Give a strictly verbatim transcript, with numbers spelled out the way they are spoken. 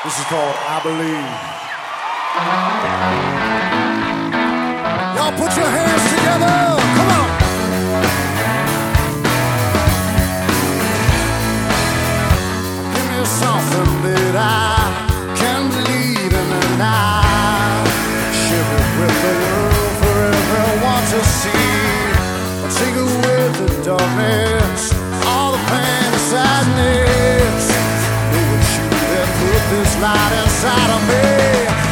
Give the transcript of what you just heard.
This is called I Believe. Y'all put your hands together. Come on. Give me something that I can believe in, and I share it with the world for everyone to see. I'll take away the darkness, all the pain and sadness. Know it's you that put this light inside of me.